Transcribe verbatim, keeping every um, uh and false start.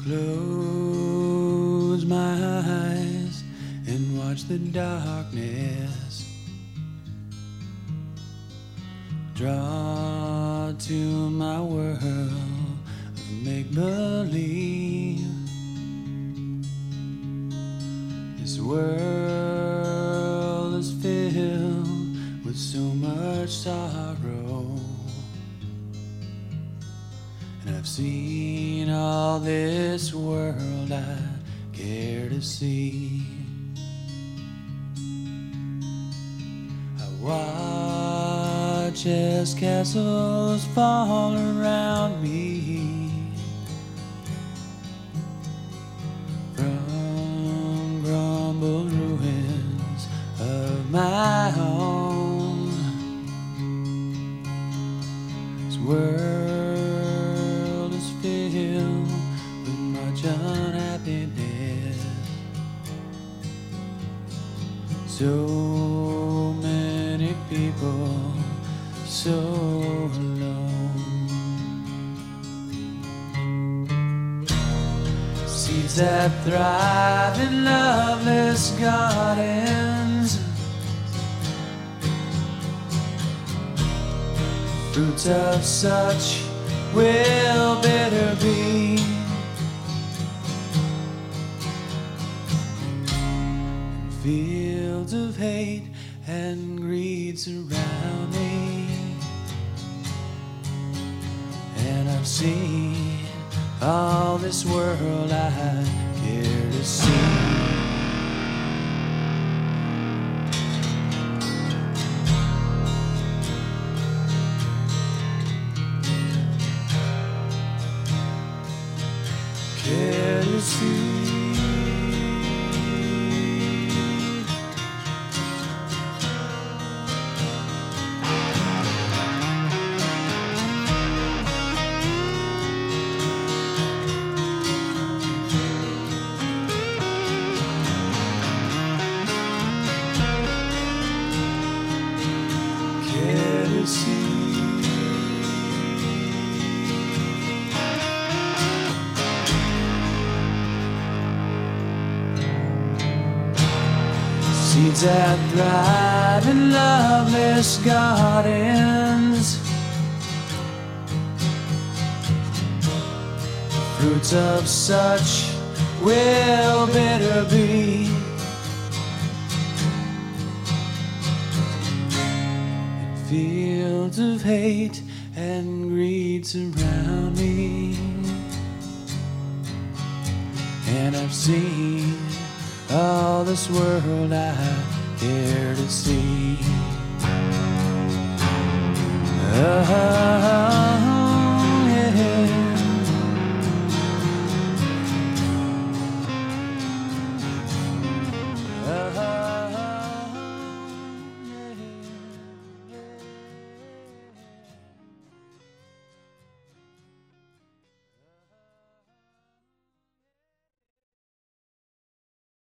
close my eyes and watch the darkness draw to my world of make-believe. This world is filled with so much sorrow, and I've seen all this world I care to see. I watch as castles fall around me from crumbled ruins of my home. This world is filled with much unhappiness, so many people so alone. Seeds that thrive in loveless gardens, fruits of such will bitter be. And fields of hate and greed surround me, and I've seen all this world I care to see. Care to see. Care to see. Seeds that thrive in loveless gardens, fruits of such will bitter be. And fields of hate and greed surround me, and I've seen all this world I care to see. Oh,